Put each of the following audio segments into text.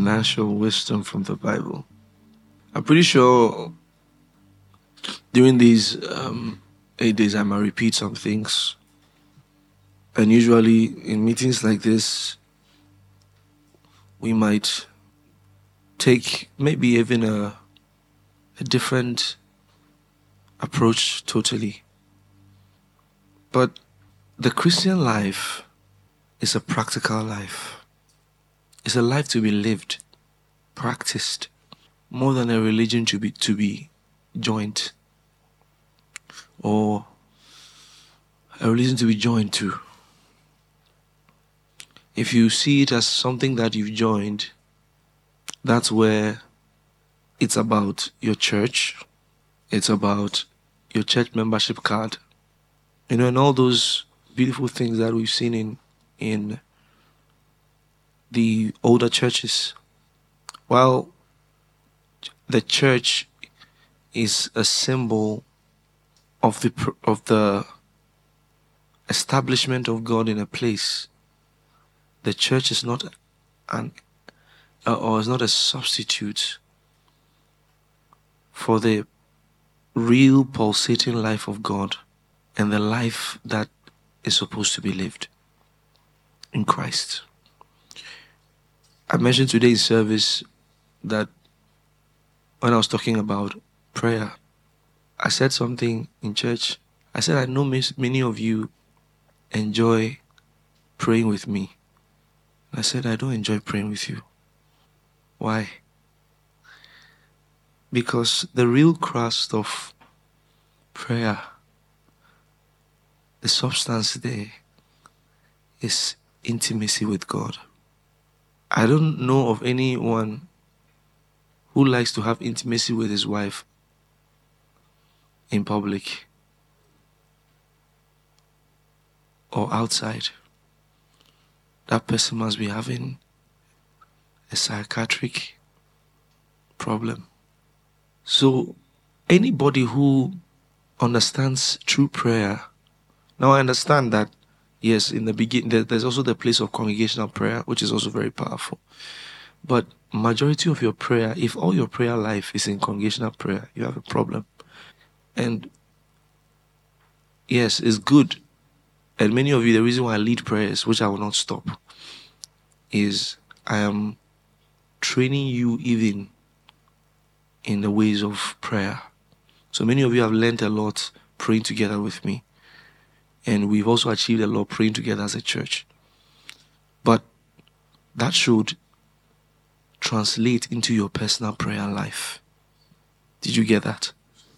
financial wisdom from the Bible. I'm pretty sure during these 8 days I might repeat some things. And usually in meetings like this, we might take maybe even a different approach totally. But the Christian life is a practical life. It's a life to be lived, practiced, more than a religion to be joined, or a religion to be joined to. If you see it as something that you've joined, that's where it's about your church, it's about your church membership card, and all those beautiful things that we've seen in the older churches. While the church is a symbol of the establishment of God in a place, the church is not is not a substitute for the real pulsating life of God and the life that is supposed to be lived in Christ. I mentioned today in service that when I was talking about prayer, I said something in church. I said, I know many of you enjoy praying with me. I said, I don't enjoy praying with you. Why? Because the real crust of prayer, the substance there, is intimacy with God. I don't know of anyone who likes to have intimacy with his wife in public or outside. That person must be having a psychiatric problem. So anybody who understands true prayer, now I understand that yes, in the beginning there's also the place of congregational prayer, which is also very powerful. But majority of your prayer, if all your prayer life is in congregational prayer, you have a problem. And yes, it's good. And many of you, the reason why I lead prayers, which I will not stop, is I am training you even in the ways of prayer. So many of you have learned a lot praying together with me. And we've also achieved a lot praying together as a church. But that should translate into your personal prayer life. Did you get that?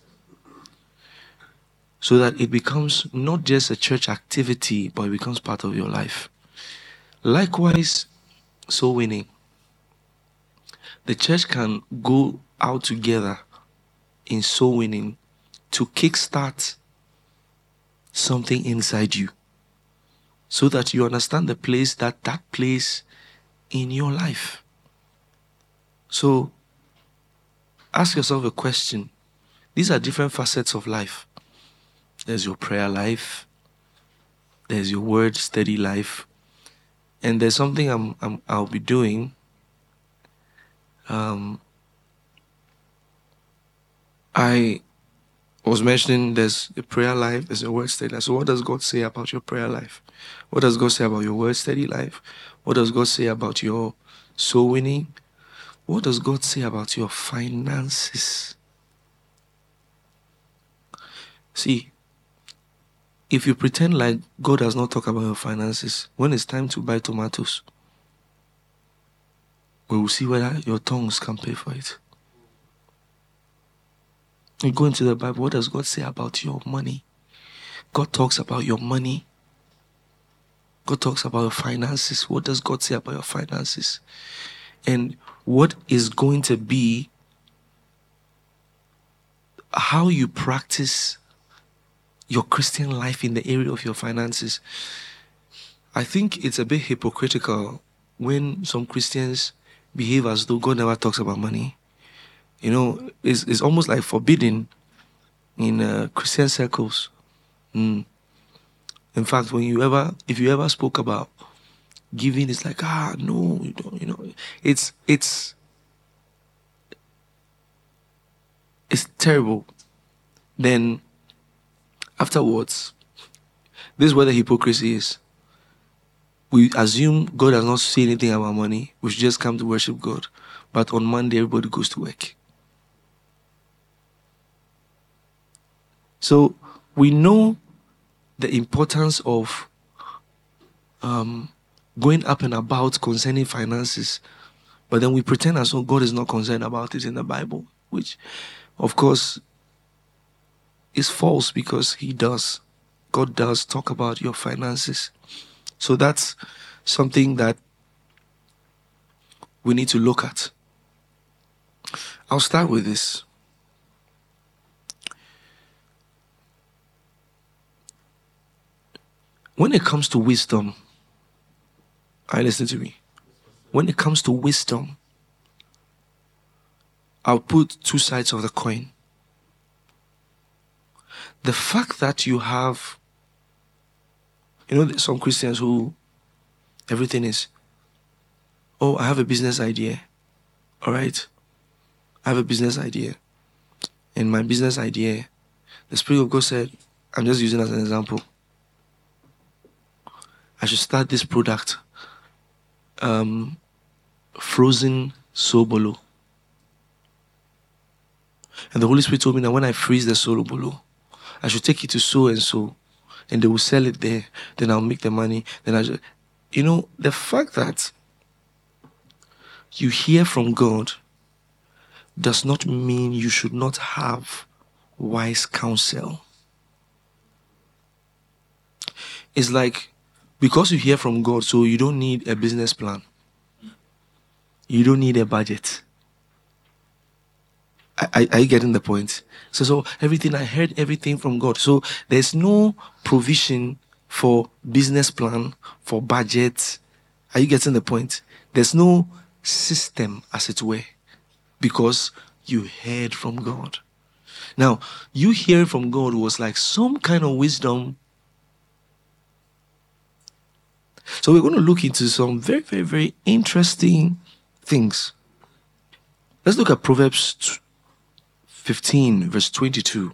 So that it becomes not just a church activity, but it becomes part of your life. Likewise, soul winning. The church can go out together in soul winning to kickstart something inside you, so that you understand the place that plays in your life. So ask yourself a question. These are different facets of life. There's your prayer life, there's your word study life, and there's something I'll be doing. I was mentioning there's a prayer life, there's a word study life. So what does God say about your prayer life? What does God say about your word study life? What does God say about your soul winning? What does God say about your finances? See, if you pretend like God does not talk about your finances, when it's time to buy tomatoes, we will see whether your tongues can pay for it. You go into the Bible, what does God say about your money? God talks about your money. God talks about your finances. What does God say about your finances? And what is going to be how you practice your Christian life in the area of your finances? I think it's a bit hypocritical when some Christians behave as though God never talks about money. It's almost like forbidden in Christian circles. In fact, if you ever spoke about giving is like, no, you don't, it's terrible. Then afterwards, this is where the hypocrisy is. We assume God does not say anything about money. We should just come to worship God. But on Monday, everybody goes to work. So we know the importance of going up and about concerning finances, but then we pretend as though God is not concerned about it in the Bible, which, of course, is false, because He does. God does talk about your finances. So that's something that we need to look at. I'll start with this. When it comes to wisdom, listen to me. When it comes to wisdom, I'll put two sides of the coin. The fact that you have, there's some Christians who everything is, I have a business idea. All right? I have a business idea. And my business idea, the Spirit of God said, I'm just using as an example, I should start this product, frozen sobolo. And the Holy Spirit told me that when I freeze the sobolo, I should take it to so and so, and they will sell it there. Then I'll make the money. Then the fact that you hear from God does not mean you should not have wise counsel. It's like, because you hear from God, so you don't need a business plan. You don't need a budget. Are you getting the point? So I heard everything from God. So there's no provision for business plan, for budget. Are you getting the point? There's no system, as it were, because you heard from God. Now, you hearing from God was like some kind of wisdom. So we're going to look into some very, very, very interesting things. Let's look at Proverbs 15, verse 22.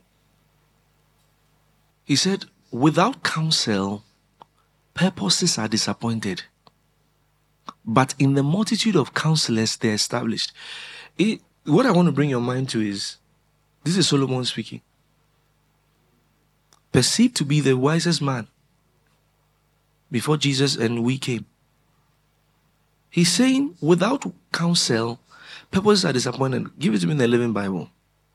He said, without counsel, purposes are disappointed, but in the multitude of counselors, they're established. What I want to bring your mind to is, this is Solomon speaking. Perceived to be the wisest man before Jesus and we came. He's saying, without counsel, purposes are disappointed. Give it to me in the Living Bible.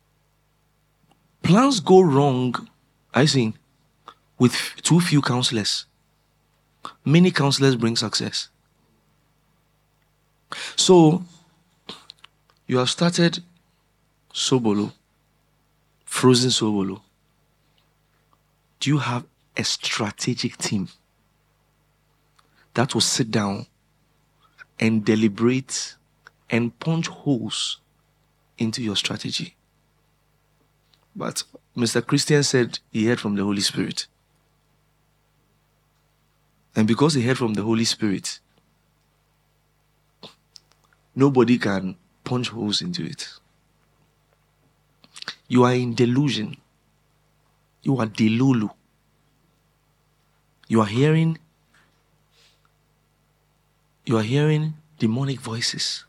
Plans go wrong, with too few counselors. Many counselors bring success. So, you have started sobolo, frozen sobolo. Do you have a strategic team that will sit down and deliberate and punch holes into your strategy? But Mr. Christian said he heard from the Holy Spirit. And because he heard from the Holy Spirit, nobody can punch holes into it. You are in delusion. You are delulu. You are hearing demonic voices.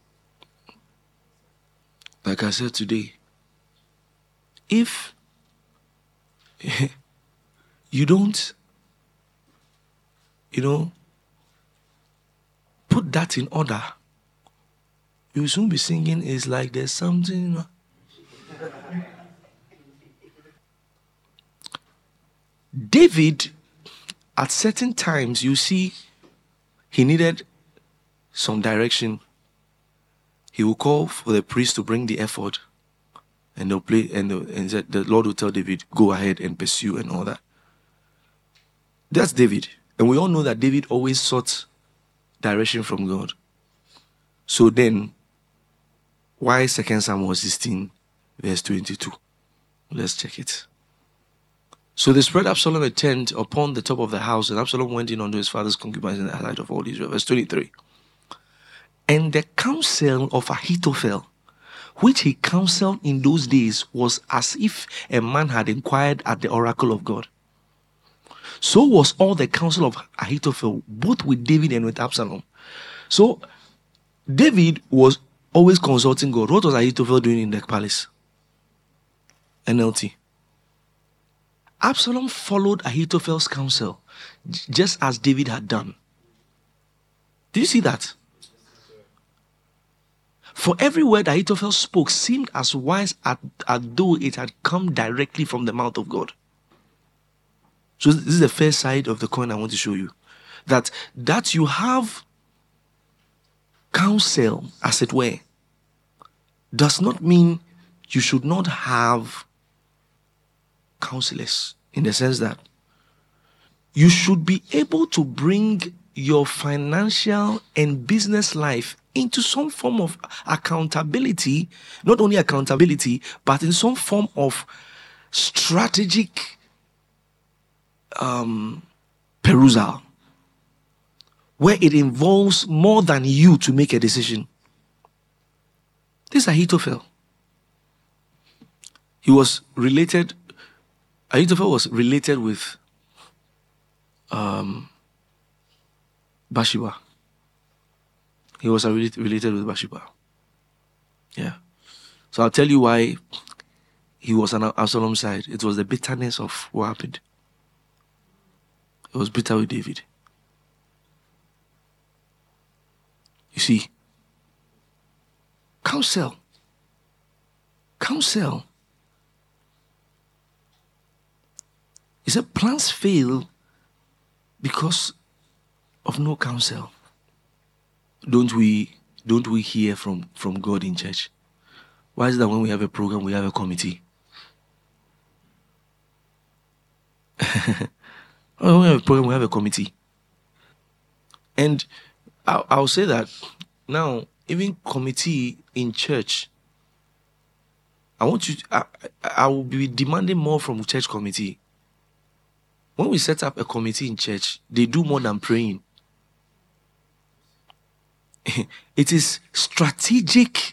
Like I said today, if you don't, put that in order, you will soon be singing, it's like there's something. David, at certain times, you see, he needed some direction. He will call for the priest to bring the ephod, and they'll play, and the Lord will tell David, go ahead and pursue and all that. That's David. And we all know that David always sought direction from God. So then, why 2 Samuel 16, verse 22? Let's check it. So they spread Absalom a tent upon the top of the house, and Absalom went in unto his father's concubines in the sight of all Israel. Verse 23. And the counsel of Ahithophel, which he counseled in those days, was as if a man had inquired at the oracle of God. So was all the counsel of Ahithophel, both with David and with Absalom. So David was always consulting God. What was Ahithophel doing in the palace? NLT. Absalom followed Ahithophel's counsel, just as David had done. Did you see that? For every word Ahithophel spoke seemed as wise as though it had come directly from the mouth of God. So this is the first side of the coin I want to show you. That you have counsel, as it were, does not mean you should not have counselors, in the sense that you should be able to bring your financial and business life into some form of accountability, not only accountability, but in some form of strategic perusal, where it involves more than you to make a decision. This is Ahithophel. Ahithophel was related with Bathsheba. He was related with Bathsheba. Yeah. So I'll tell you why he was on Absalom's side. It was the bitterness of what happened. It was bitter with David. You see, counsel. He said plans fail because of no counsel. Don't we hear from God in church? Why is it that when we have a program, we have a committee? When we have a program, we have a committee. And I'll say that now, even committee in church, I will be demanding more from church committee. When we set up a committee in church, they do more than praying. It is strategic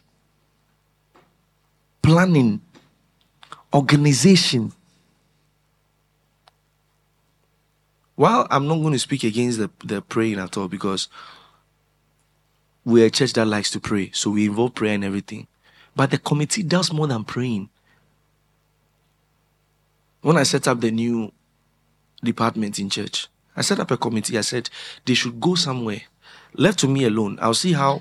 planning, organization. While I'm not going to speak against the praying at all, because we're a church that likes to pray, so we involve prayer in everything. But the committee does more than praying. When I set up the new department in church, I set up a committee. I said they should go somewhere. Left to me alone, I'll see how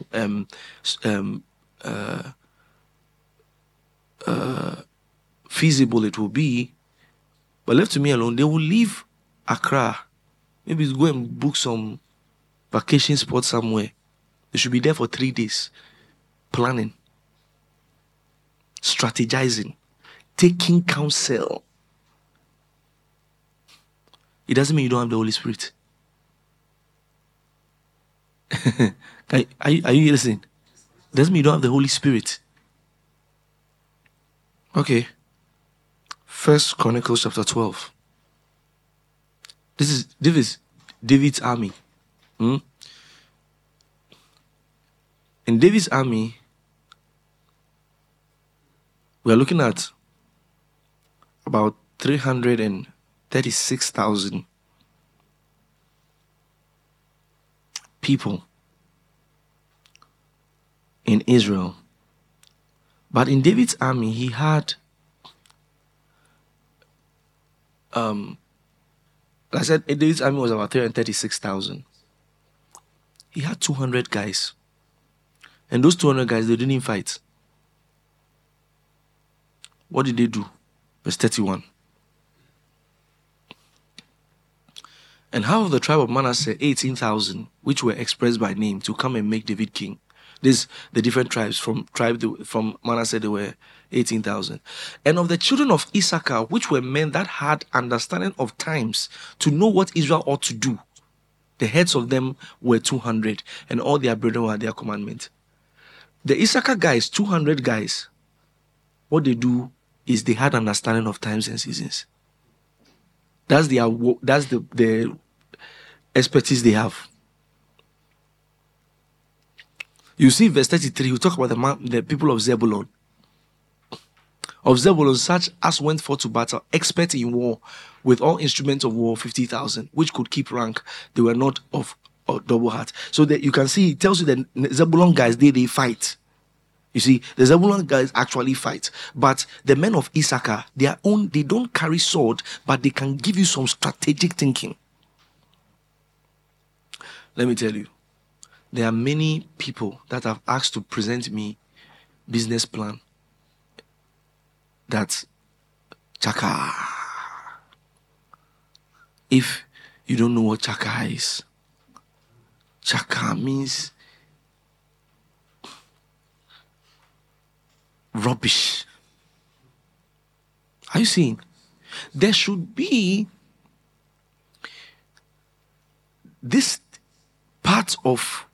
feasible it will be. But left to me alone, they will leave Accra. Maybe go and book some vacation spot somewhere. They should be there for 3 days. Planning, strategizing, taking counsel. It doesn't mean you don't have the Holy Spirit. Are you listening? It doesn't mean you don't have the Holy Spirit. Okay. 1 Chronicles chapter 12. This is David's army. In David's army, we are looking at about 336,000 people in Israel. But in David's army, he had, I said David's army was about 336,000. He had 200 guys. And those 200 guys, they didn't fight. What did they do? Verse 31. And half of the tribe of Manasseh, 18,000, which were expressed by name, to come and make David king. This, the different tribes from Manasseh, they were 18,000. And of the children of Issachar, which were men that had understanding of times, to know what Israel ought to do, the heads of them were 200, and all their brethren were at their commandment. The Issachar guys, 200 guys, what they do is they had understanding of times and seasons. That's the expertise they have. You see, verse 33, we talk about the people of Zebulun. Of Zebulun, such as went forth to battle, expert in war, with all instruments of war, 50,000, which could keep rank. They were not of double heart. So that you can see, it tells you that Zebulun guys, they fight. You see, the Zebulun guys actually fight. But the men of Issachar, they don't carry sword, but they can give you some strategic thinking. Let me tell you, there are many people that have asked to present me business plan. That's Chaka. If you don't know what Chaka is, Chaka means rubbish. Are you seeing? There should be this part of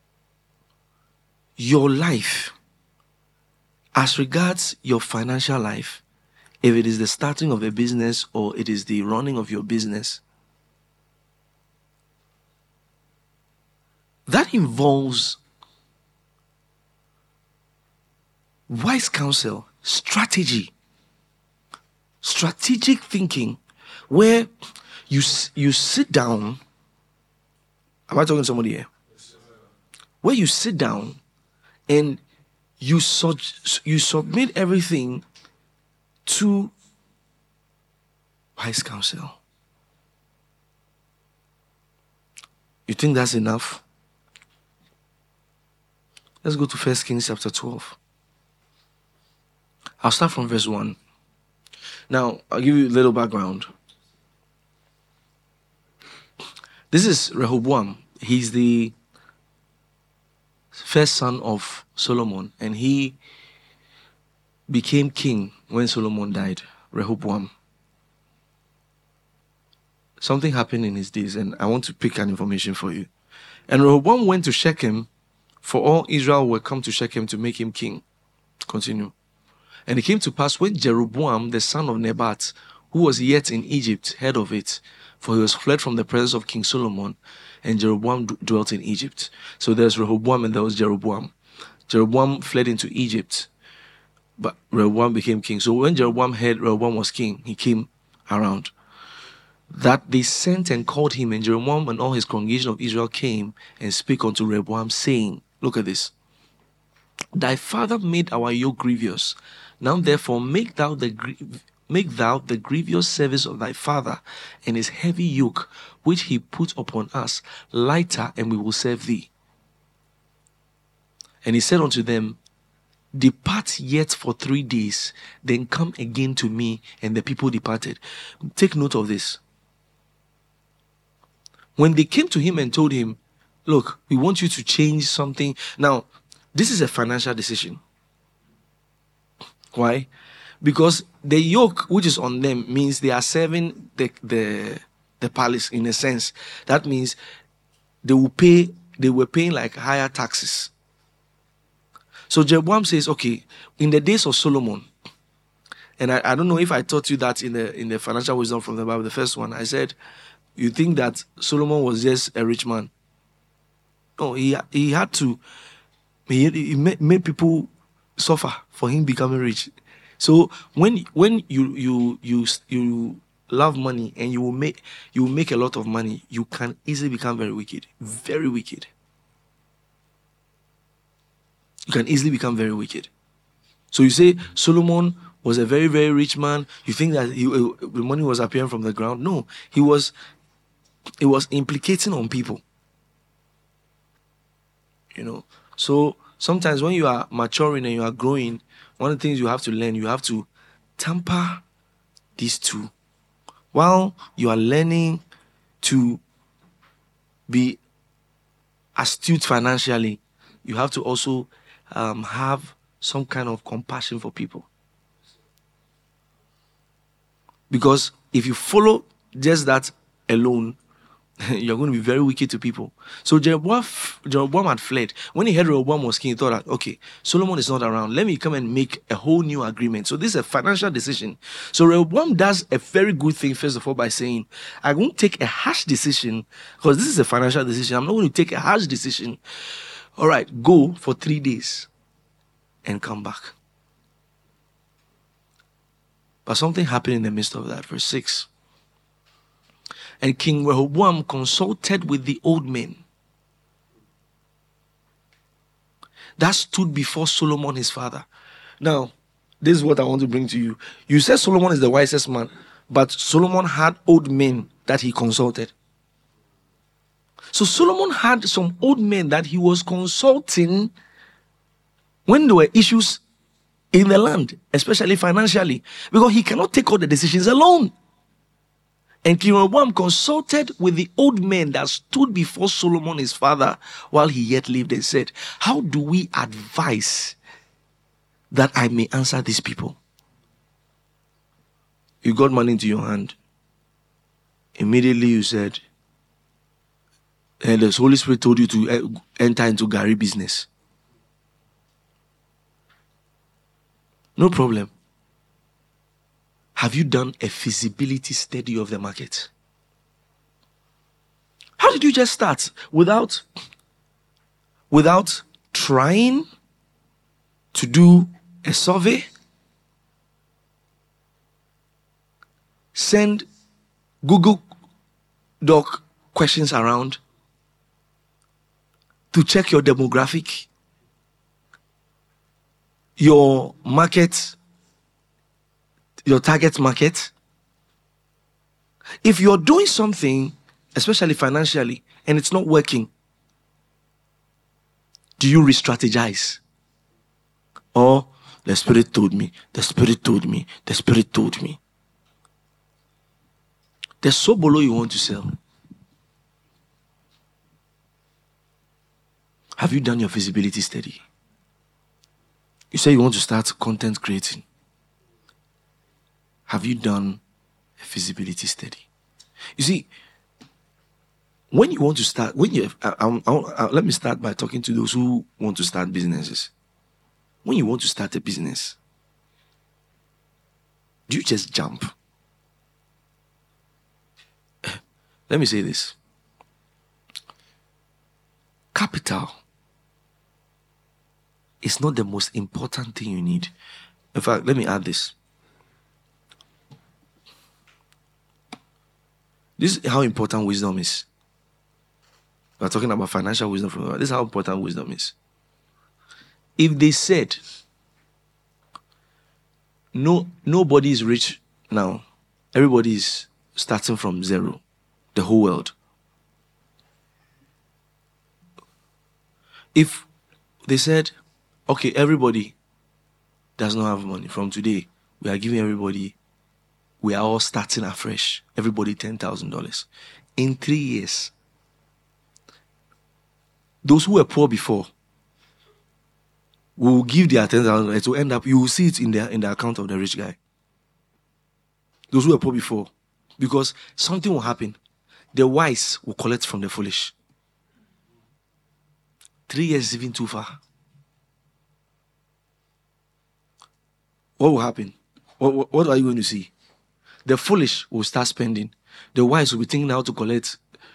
your life as regards your financial life, if it is the starting of a business or it is the running of your business, that involves wise counsel, strategic thinking, where you sit down. Am I talking to somebody here? Where you sit down and you submit everything to wise counsel. You think that's enough? Let's go to 1 Kings chapter 12. I'll start from verse 1. Now, I'll give you a little background. This is Rehoboam. He's the first son of Solomon, and he became king when Solomon died, Rehoboam. Something happened in his days, and I want to pick an information for you. And Rehoboam went to Shechem, for all Israel were come to Shechem to make him king. Continue. And it came to pass when Jeroboam, the son of Nebat, who was yet in Egypt, heard of it, for he was fled from the presence of King Solomon, and Jeroboam dwelt in Egypt. So there's Rehoboam and there was Jeroboam. Jeroboam fled into Egypt, but Rehoboam became king. So when Jeroboam heard Rehoboam was king, he came around. That they sent and called him, and Jeroboam and all his congregation of Israel came and spake unto Rehoboam, saying, look at this. Thy father made our yoke grievous. Now therefore make thou the grievous service of thy father and his heavy yoke which he put upon us lighter, and we will serve thee. And he said unto them, depart yet for 3 days, then come again to me. And the people departed. Take note of this. When they came to him and told him, look, we want you to change something. Now, this is a financial decision. Why? Because the yoke which is on them means they are serving the palace in a sense. That means they were paying like higher taxes. So Jeroboam says, okay, in the days of Solomon, and I don't know if I taught you that in the financial wisdom from the Bible, the first one, I said, you think that Solomon was just a rich man? No, he had to, he made people suffer for him becoming rich. So when you love money and you will make a lot of money, you can easily become very wicked. Very wicked. You can easily become very wicked. So you say Solomon was a very, very rich man. You think that the money was appearing from the ground? No, it was implicating on people. You know. So sometimes when you are maturing and you are growing, one of the things you have to learn, you have to temper these two. While you are learning to be astute financially, you have to also have some kind of compassion for people. Because if you follow just that alone, you're going to be very wicked to people. So Jeroboam had fled. When he heard Rehoboam was king, he thought that, okay, Solomon is not around. Let me come and make a whole new agreement. So this is a financial decision. So Rehoboam does a very good thing, first of all, by saying, I won't take a harsh decision because this is a financial decision. I'm not going to take a harsh decision. All right, go for 3 days and come back. But something happened in the midst of that. Verse 6. And King Rehoboam consulted with the old men that stood before Solomon his father. Now, this is what I want to bring to you. You said Solomon is the wisest man, but Solomon had old men that he consulted. So Solomon had some old men that he was consulting when there were issues in the land, especially financially, because he cannot take all the decisions alone. And King Rehoboam consulted with the old men that stood before Solomon his father while he yet lived and said, how do we advise that I may answer these people? You got money into your hand. Immediately you said, and the Holy Spirit told you to enter into Gary business. No problem. Have you done a feasibility study of the market? How did you just start without trying to do a survey? Send Google Doc questions around to check your demographic, your market, your target market. If you're doing something, especially financially, and it's not working, do you re-strategize? Or the Spirit told me, the Spirit told me, the Spirit told me. There's so below you want to sell. Have you done your feasibility study? You say you want to start content creating. Have you done a feasibility study? You see, when you want to start, let me start by talking to those who want to start businesses. When you want to start a business, do you just jump? Let me say this. Capital is not the most important thing you need. In fact, let me add this. This is how important wisdom is. We're talking about financial wisdom from God. This is how important wisdom is. If they said, nobody is rich now, everybody is starting from zero, the whole world. If they said, okay, everybody does not have money. From today, we are giving everybody, we are all starting afresh. Everybody $10,000. In 3 years, those who were poor before will give their $10,000. It will end up, you will see it in the account of the rich guy. Those who were poor before. Because something will happen. The wise will collect from the foolish. 3 years is even too far. What will happen? What are you going to see? The foolish will start spending. The wise will be thinking how to collect.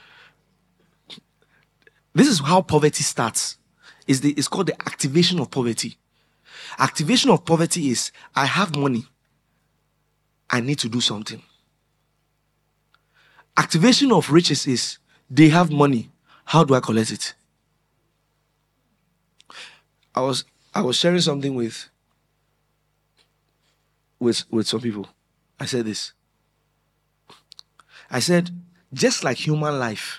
This is how poverty starts. It's called the activation of poverty. Activation of poverty is, I have money. I need to do something. Activation of riches is, they have money. How do I collect it? I was sharing something with some people. I said this. I said, just like human life,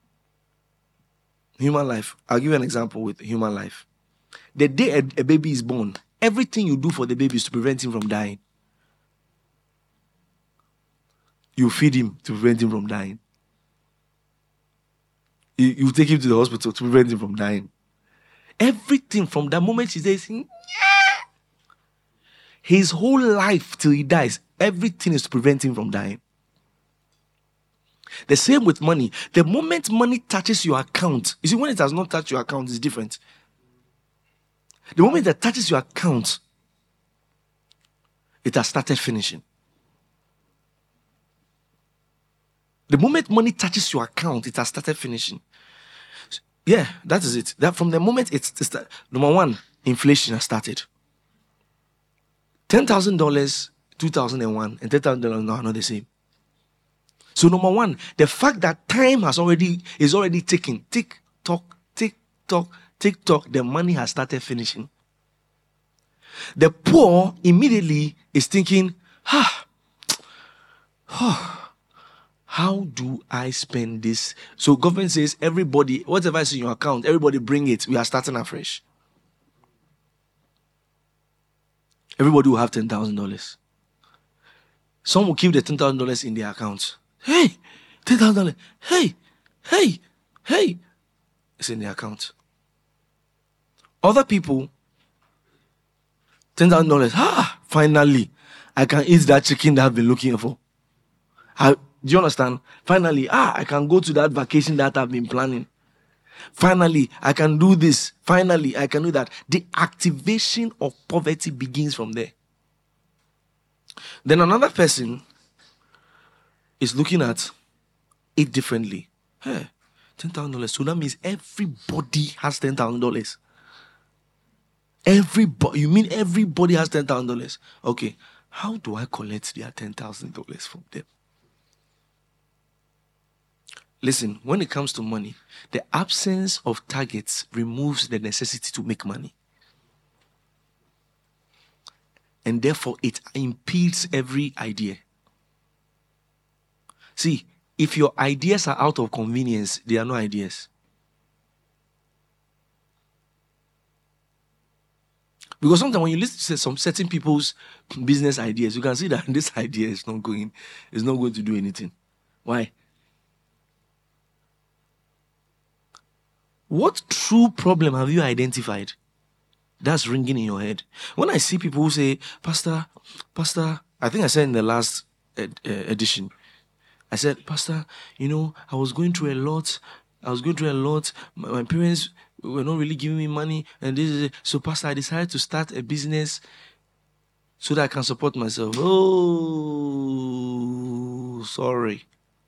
I'll give you an example with human life. The day a baby is born, everything you do for the baby is to prevent him from dying. You feed him to prevent him from dying. You take him to the hospital to prevent him from dying. Everything from that moment he says, yeah. His whole life till he dies, everything is to prevent him from dying. The same with money. The moment money touches your account, you see, when it has not touched your account, it's different. The moment it touches your account, it has started finishing. The moment money touches your account, it has started finishing. Yeah, that is it. That from the moment it's number one, inflation has started. $10,000, 2001, and $10,000 now are not the same. So number one, the fact that time is already ticking, tick tock, the money has started finishing. The poor immediately is thinking, how do I spend this? So government says, everybody, whatever is in your account, everybody bring it. We are starting afresh. Everybody will have $10,000. Some will keep the $10,000 in their account. Hey, $10,000. Hey. It's in their account. Other people, $10,000. Finally, I can eat that chicken that I've been looking for. Do you understand? Finally, I can go to that vacation that I've been planning. Finally, I can do this. Finally, I can do that. The activation of poverty begins from there. Then another person is looking at it differently. Hey, $10,000. So that means everybody has $10,000. Everybody? You mean everybody has $10,000? Okay, how do I collect their $10,000 from them? Listen, when it comes to money, the absence of targets removes the necessity to make money. And therefore, it impedes every idea. See, if your ideas are out of convenience, they are no ideas. Because sometimes when you listen to some certain people's business ideas, you can see that this idea is not going to do anything. Why? What true problem have you identified that's ringing in your head? When I see people who say, Pastor, I think I said in the last edition, I said, Pastor, I was going through a lot. My parents were not really giving me money. And this is it. So, Pastor, I decided to start a business so that I can support myself. Oh, sorry.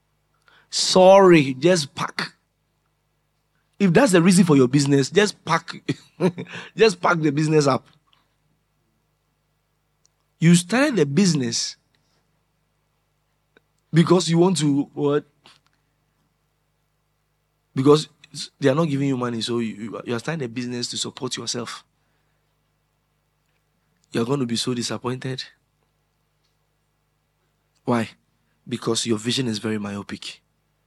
Just pack. If that's the reason for your business, just pack the business up. You started the business because you want to what? Because they are not giving you money, so you are starting a business to support yourself. You are going to be so disappointed. Why? Because your vision is very myopic.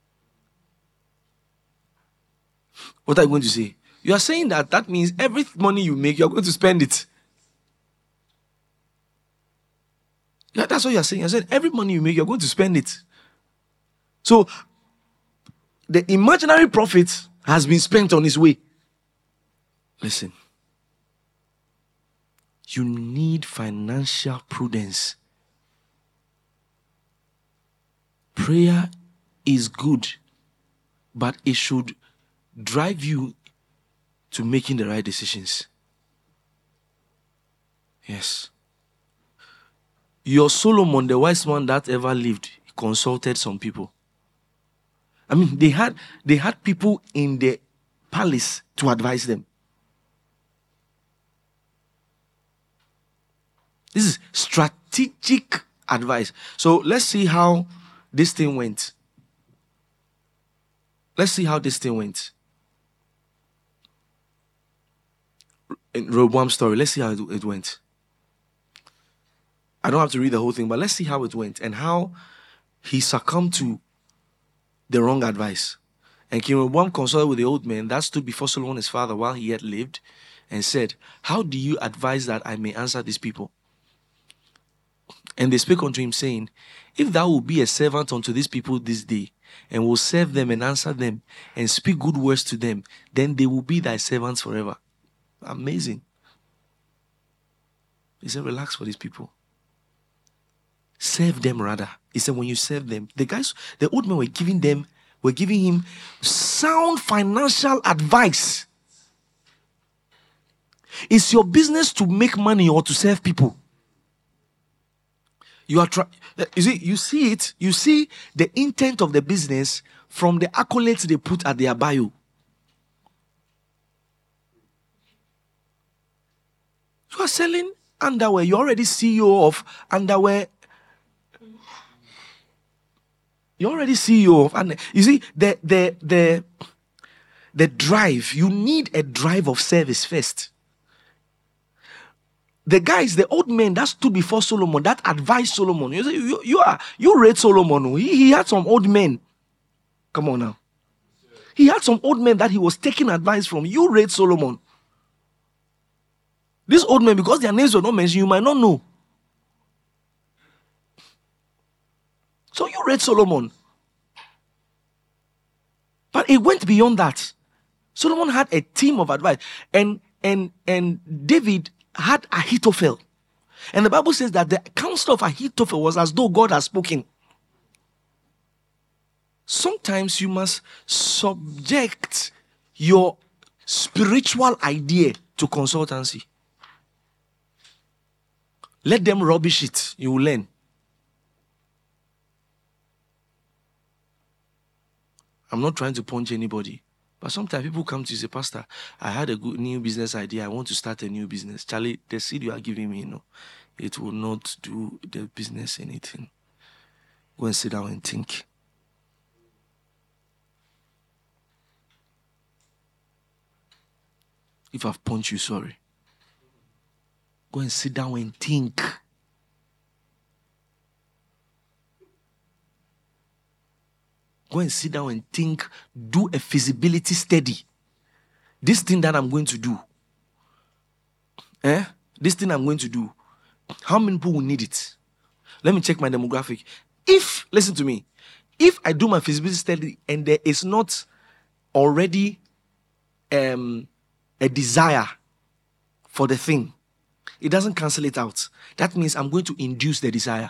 What are you going to say? You are saying that means every money you make, you are going to spend it. Yeah, that's what you are saying. You're saying every money you make, you're going to spend it. So, the imaginary profit has been spent on its way. Listen. You need financial prudence. Prayer is good, but it should drive you to making the right decisions. Yes. Your Solomon, the wise man that ever lived, consulted some people. I mean, they had people in the palace to advise them. This is strategic advice. So let's see how this thing went. In Rehoboam's story, let's see how it went. I don't have to read the whole thing, but let's see how it went and how he succumbed to the wrong advice. And King Rehoboam consulted with the old man that stood before Solomon his father while he yet lived and said, "How do you advise that I may answer these people?" And they spake unto him, saying, "If thou wilt be a servant unto these people this day, and will serve them and answer them, and speak good words to them, then they will be thy servants forever." Amazing. He said, relax for these people. Serve them rather. He said, when you serve them, the old men were giving him sound financial advice. Is your business to make money or to serve people? You see the intent of the business from the accolades they put at their bio. You are selling underwear. You're already CEO of underwear. You're already CEO of underwear. You see, the drive, you need a drive of service first. The guys, the old men that stood before Solomon, that advised Solomon. You read Solomon. He had some old men. Come on now. He had some old men that he was taking advice from. You read Solomon. These old men, because their names were not mentioned, you might not know. So you read Solomon. But it went beyond that. Solomon had a team of advice. And David had Ahithophel. And the Bible says that the counsel of Ahithophel was as though God had spoken. Sometimes you must subject your spiritual idea to consultancy. Let them rubbish it. You will learn. I'm not trying to punch anybody. But sometimes people come to you and say, Pastor, I had a good new business idea. I want to start a new business. Charlie, the seed you are giving me, it will not do the business anything. Go and sit down and think. If I've punched you, sorry. Go and sit down and think. Go and sit down and think. Do a feasibility study. This thing that I'm going to do. This thing I'm going to do. How many people will need it? Let me check my demographic. Listen to me. If I do my feasibility study and there is not already a desire for the thing, it doesn't cancel it out. That means I'm going to induce the desire.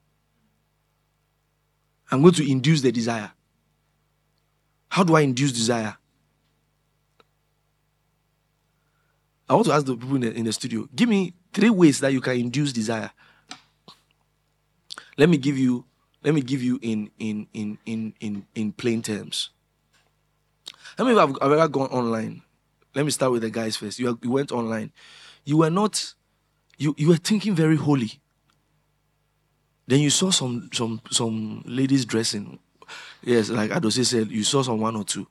I'm going to induce the desire. How do I induce desire? I want to ask the people in the studio, give me 3 ways that you can induce desire. Let me give you in plain terms. How many of you have ever gone online? Let me start with the guys first. You went online. You were not. You were thinking very holy. Then you saw some ladies dressing. Yes, like Adose said, you saw some 1 or 2.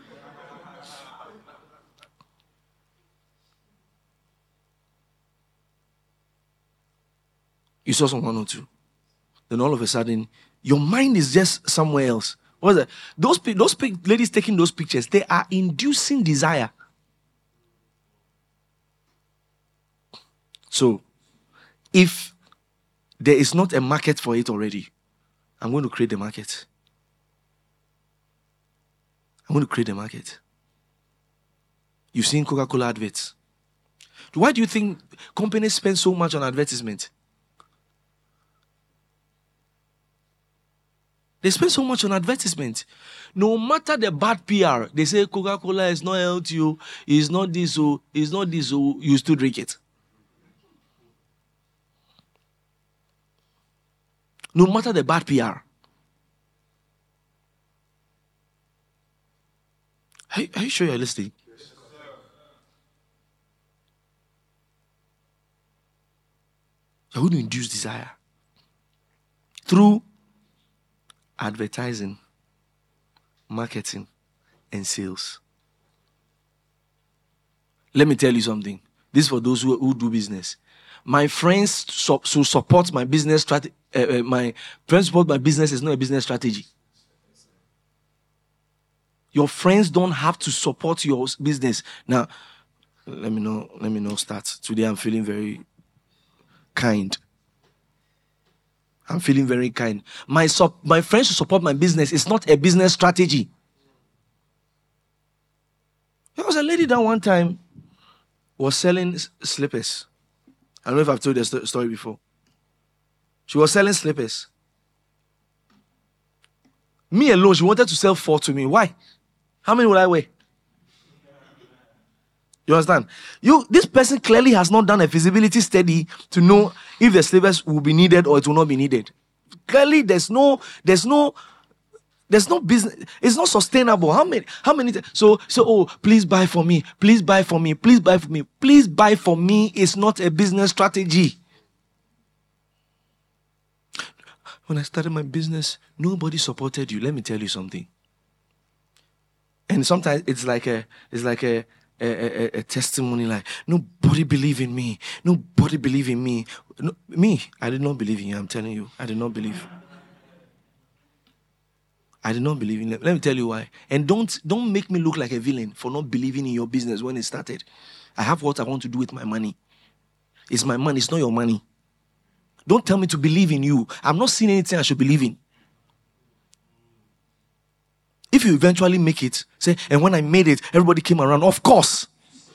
You saw some 1 or 2. Then all of a sudden, your mind is just somewhere else. What is that? Those ladies taking those pictures, they are inducing desire. So, if there is not a market for it already, I'm going to create the market. I'm going to create the market. You've seen Coca-Cola adverts. Why do you think companies spend so much on advertisement? They spend so much on advertisement. No matter the bad PR, they say Coca-Cola is not healthy, it's not this, you still drink it. No matter the bad PR. Are you sure you're listening? You're going to induce desire through advertising, marketing, and sales. Let me tell you something. This is for those who do business. My friends support my business strategy. My friends support my business is not a business strategy. Your friends don't have to support your business. Now, let me not start. Today I'm feeling very kind. I'm feeling very kind. My friends who support my business is not a business strategy. There was a lady that one time was selling slippers. I don't know if I've told the story before. She was selling slippers. Me alone, she wanted to sell 4 to me. Why? How many will I wear? You understand? This person clearly has not done a feasibility study to know if the slippers will be needed or it will not be needed. Clearly, there's no business. It's not sustainable. How many? So, oh, please buy for me. Please buy for me. Please buy for me. Please buy for me is not a business strategy. When I started my business, nobody supported you. Let me tell you something. And sometimes it's like a testimony, like nobody believe in me. Nobody believe in me. No, me, I did not believe in you. I'm telling you, I did not believe. I did not believe in it. Let me tell you why. And don't make me look like a villain for not believing in your business when it started. I have what I want to do with my money. It's my money. It's not your money. Don't tell me to believe in you. I'm not seeing anything I should believe in. If you eventually make it, say, and when I made it, everybody came around. Of course.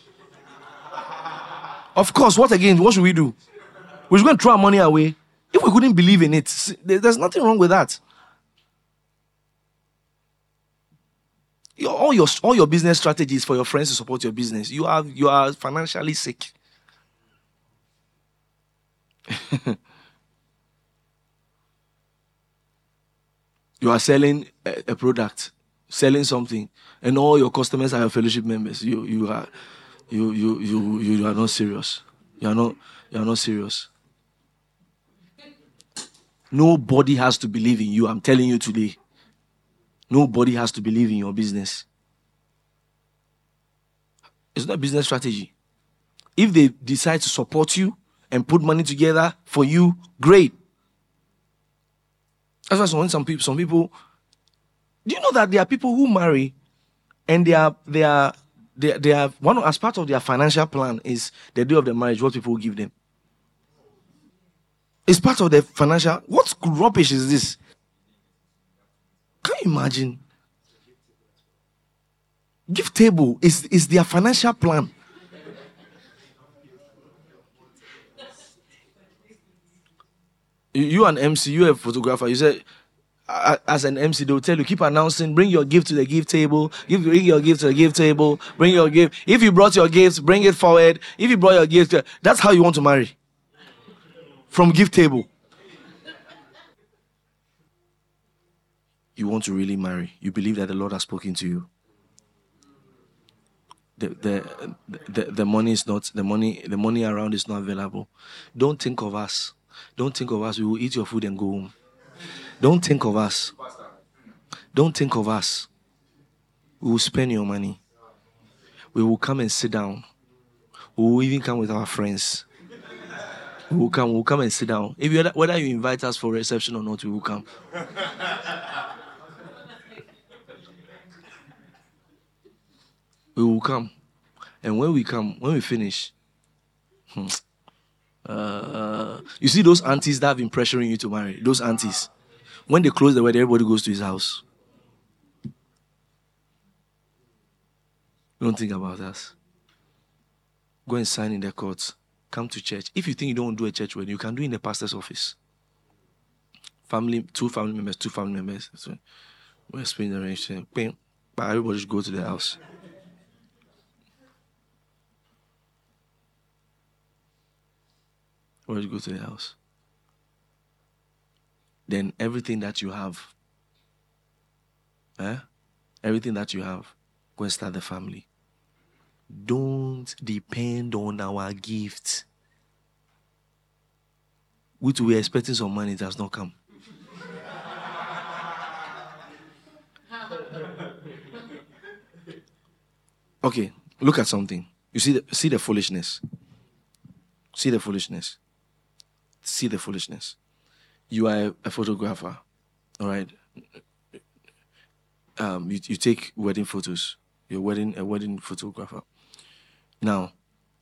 Of course. What again? What should we do? We're just going to throw our money away. If we couldn't believe in it, there's nothing wrong with that. All your business strategies for your friends to support your business. You are financially sick. You are selling a product, selling something, and all your customers are your fellowship members. You are not serious. You are not serious. Nobody has to believe in you. I'm telling you today. Nobody has to believe in your business. It's not a business strategy. If they decide to support you and put money together for you, great. That's why some people. Do you know that there are people who marry, and they are one as part of their financial plan is the day of the marriage what people give them. It's part of the financial. What rubbish is this? Can you imagine? Gift table is their financial plan. You an MC, you a photographer. You said, as an MC, they'll tell you, keep announcing, bring your gift to the gift table. Bring your gift to the gift table. Bring your gift. If you brought your gift, bring it forward. If you brought your gift, that's how you want to marry. From gift table. You want to really marry. You believe that the Lord has spoken to you. The money is not the money around is not available. Don't think of us. Don't think of us. We will eat your food and go home. Don't think of us. Don't think of us. We will spend your money. We will come and sit down. We will even come with our friends. We'll come and sit down. Whether you invite us for reception or not, we will come. We will come. And when we finish, you see those aunties that have been pressuring you to marry, those aunties, when they close the wedding, everybody goes to his house. Don't think about us. Go and sign in the courts. Come to church. If you think you don't do a church wedding, you can do it in the pastor's office. Two family members. So we're explaining the arrangement. But everybody should go to the house. Everybody go to the house. Then everything that you have, everything that you have, go and start the family. Don't depend on our gifts. We were expecting some money, it has not come. Okay, look at something. You see the foolishness. See the foolishness. See the foolishness. You are a photographer, all right? You take wedding photos. You're a wedding photographer. Now,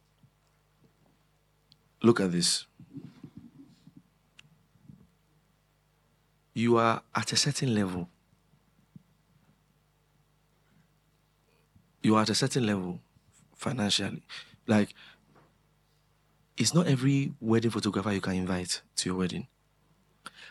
look at this. You are at a certain level. You are at a certain level financially. It's not every wedding photographer you can invite to your wedding.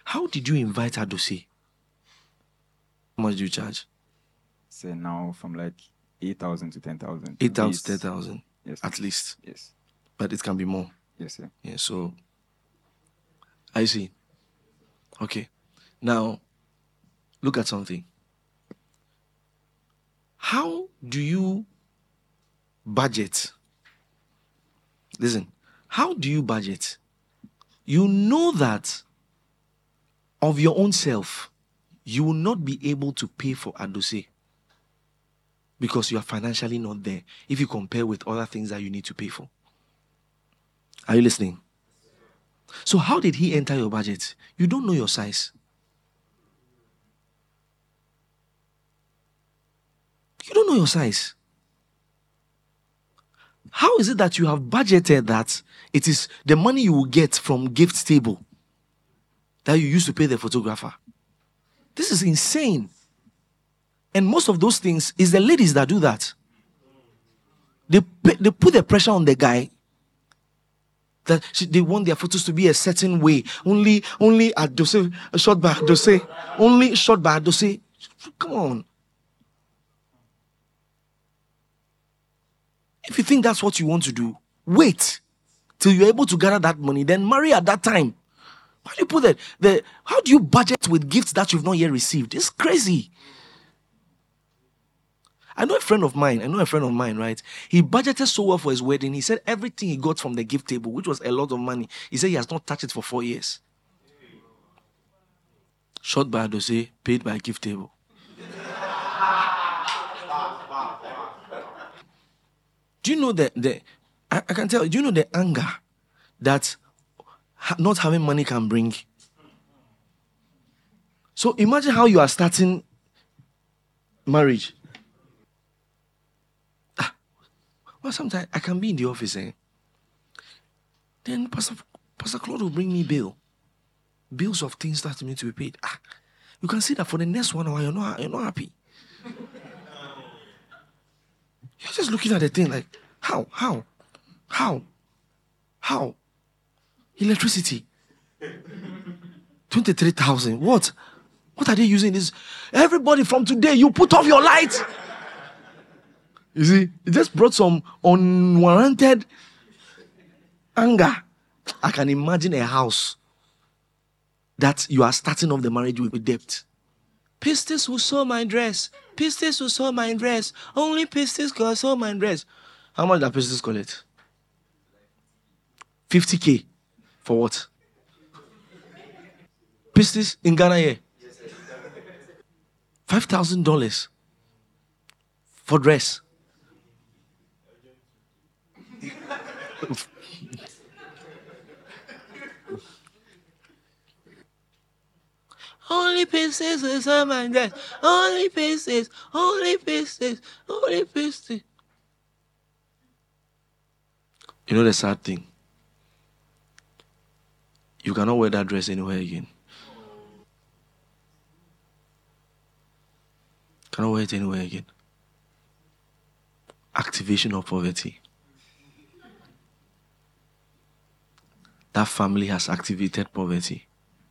How did you invite Adose? How much do you charge? Say now from like 8,000 to 10,000. 8,000 to 10,000. Yes. At least. Yes. But it can be more. Yes, sir. Yeah, so I see. Okay. Now, look at something. How do you budget? Listen, how do you budget? You know that of your own self, you will not be able to pay for Adose because you are financially not there if you compare with other things that you need to pay for. Are you listening? So how did he enter your budget? You don't know your size. You don't know your size. How is it that you have budgeted that it is the money you will get from gift table that you used to pay the photographer? This is insane. And most of those things is the ladies that do that. They put the pressure on the guy that they want their photos to be a certain way. Only Adose, shot by Adose. Only shot by Adose. Come on. If you think that's what you want to do, wait till you're able to gather that money, then marry at that time. Why do you put that? How do you budget with gifts that you've not yet received? It's crazy. I know a friend of mine, right? He budgeted so well for his wedding. He said everything he got from the gift table, which was a lot of money, he said he has not touched it for 4 years. Shot by Adose, paid by gift table. Do you know I can tell you, do you know the anger that not having money can bring? So imagine how you are starting marriage. Well, sometimes I can be in the office, then Pastor Claude will bring me bills of things that need to be paid. You can see that for the next 1 hour, you're not happy. You're just looking at the thing like, how? Electricity. 23,000. What are they using this? Everybody from today, you put off your light. You see, it just brought some unwarranted anger. I can imagine a house that you are starting off the marriage with debt. Pistis will sew my dress. Pistis will sew my dress. Only Pistis can sew my dress. How much does Pistis collect? 50K. For what? Pistis in Ghana here? $5,000 for dress. Only Pistis will sew my dress. Only Pistis. Only Pistis. Only Pistis. You know the sad thing? You cannot wear that dress anywhere again. Cannot wear it anywhere again. Activation of poverty. That family has activated poverty.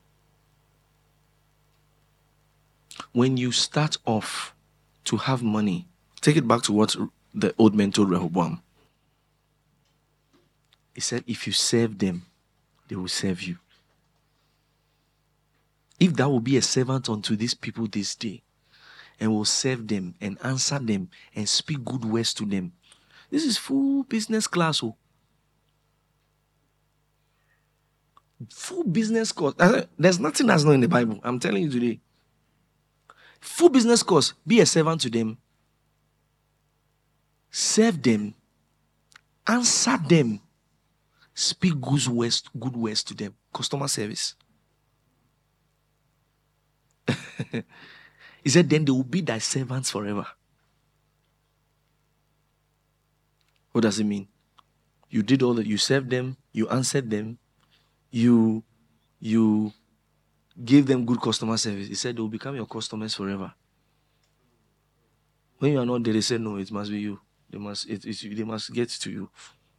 When you start off to have money, take it back to what the old man told Rehoboam. He said, if you serve them, they will serve you. If that will be a servant unto these people this day, and will serve them and answer them and speak good words to them. This is full business class. Full business course. There's nothing that's not in the Bible. I'm telling you today. Full business course. Be a servant to them. Serve them. Answer them. Speak good words to them. Customer service. He said, then they will be thy servants forever. What does it mean? You did all that. You served them. You answered them. You gave them good customer service. He said they will become your customers forever. When you are not there, they said, no, it must be you. They must get to you.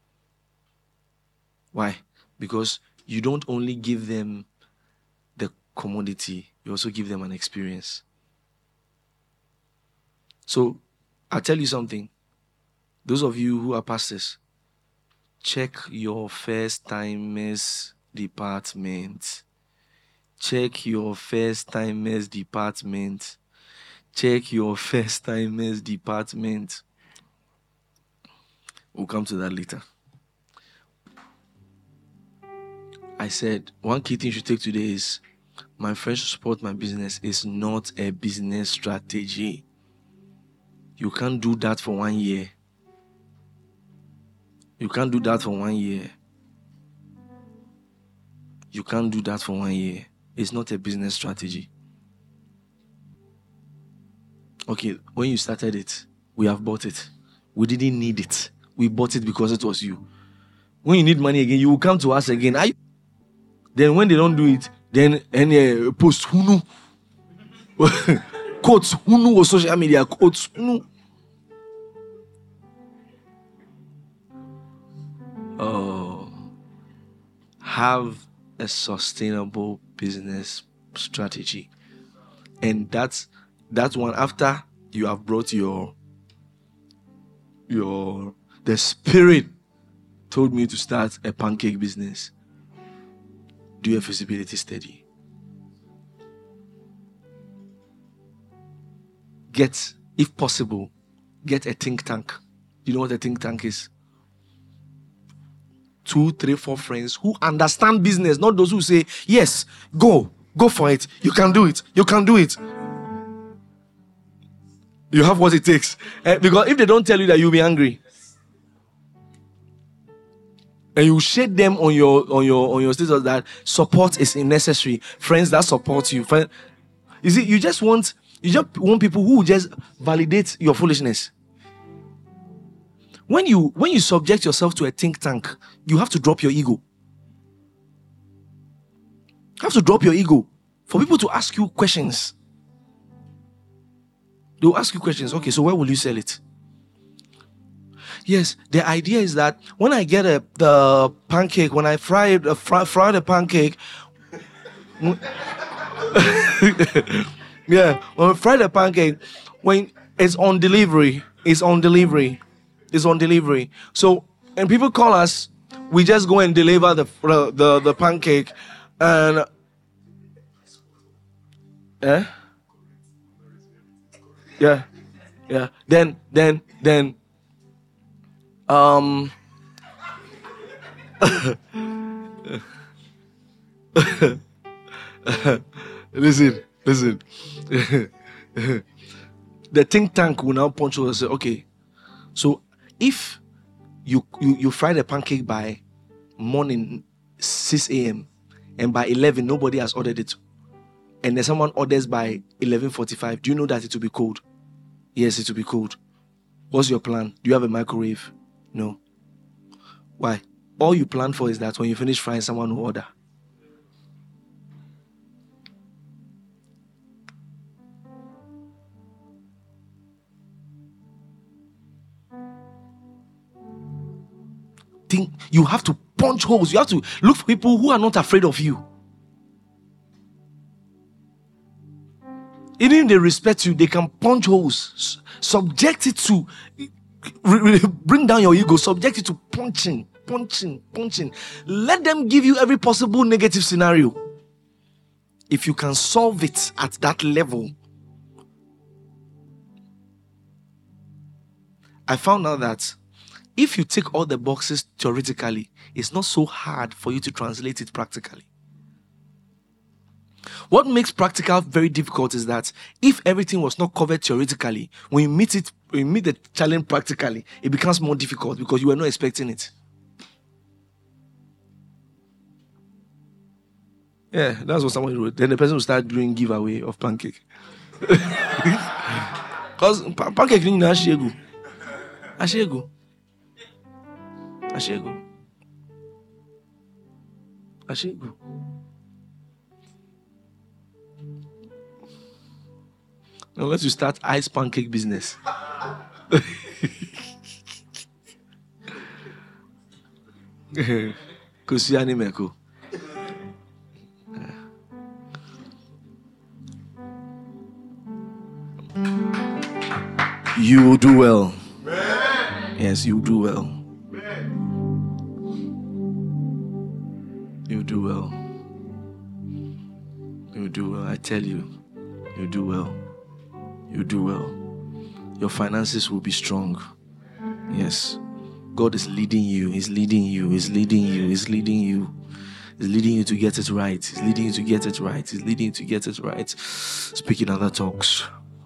Why? Because you don't only give them the commodity, you also give them an experience. So, I'll tell you something. Those of you who are pastors, check your first timers department. Check your first timers department. Check your first timers department. We'll come to that later. I said, one key thing you should take today is, my friends to support my business is not a business strategy. You can't do that for 1 year. You can't do that for 1 year. You can't do that for 1 year. It's not a business strategy. Okay, when you started it, we have bought it. We didn't need it. We bought it because it was you. When you need money again, you will come to us again. Then when they don't do it, then any post who know quotes who know social media quotes who know. Oh, have a sustainable business strategy, and that's one. After you have brought your the spirit told me to start a pancake business. Do a feasibility study. Get, if possible, get a think tank. You know what a think tank is? 2, 3, 4 friends who understand business, not those who say, yes, go for it. You can do it. You can do it. You have what it takes. Because if they don't tell you that, you'll be angry. And you shade them on your status that support is necessary. Friends that support you. You see, you just want people who just validate your foolishness. When you subject yourself to a think tank, you have to drop your ego. You have to drop your ego for people to ask you questions. They'll ask you questions. Okay, so where will you sell it? Yes, the idea is that when I get the pancake, when I fry the pancake, yeah, when I fry the pancake, when it's on delivery. So, and people call us, we just go and deliver the pancake, and yeah. Then listen. The think tank will now punch you and say, okay, so if you fry the pancake by morning 6 a.m. and by 11 nobody has ordered it, and then someone orders by 11:45, do you know that it will be cold? Yes, it will be cold. What's your plan? Do you have a microwave? No. Why? All you plan for is that when you finish frying, someone will order. You have to punch holes. You have to look for people who are not afraid of you. Even if they respect you, they can punch holes. Subject it to bring down your ego. Subject it to punching. Let them give you every possible negative scenario. If you can solve it at that level. I found out that if you tick all the boxes theoretically, it's not so hard for you to translate it practically. What makes practical very difficult is that if everything was not covered theoretically, when you meet the challenge practically, it becomes more difficult because you were not expecting it. Yeah, that's what someone wrote. Then the person will start doing giveaway of pancake. Because pancake is ashego. Unless you start ice pancake business. You will do well. Yes, you do well. You do well. You do well. I tell you, you do well. You do well. Your finances will be strong. Yes. God is leading you. He's leading you. He's leading you. He's leading you. He's leading you to get it right. He's leading you to get it right. He's leading you to get it right. Speaking other tongues.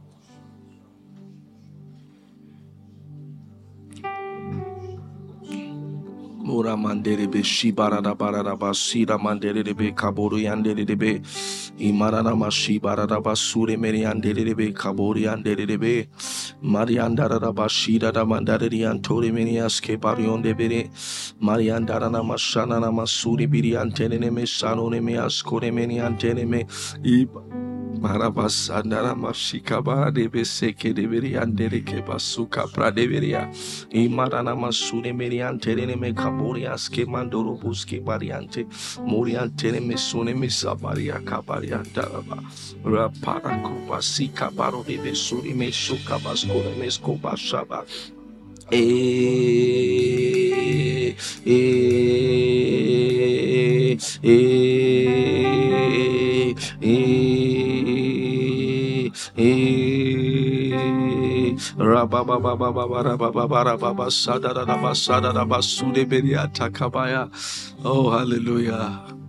Mura manderebe shibarada barada basira manderebe kabori anderebe imarana mashi barada basure meri anderebe kabori anderebe mariandara bashida da mandari antori meni aske barionde bere mariandara na mashana na masuri biri antene me sanone me askore meni antene me Marabas andara mashikaba debe seke deberi andere ke basuka pradeberia imarana masune meriante ne me kaboria ske mandoro buske variante moriante ne me sune me sabaria kabaria daraba rapara kuba sika baro debe suri me shuka baskore me skoba shaba Oh, hallelujah.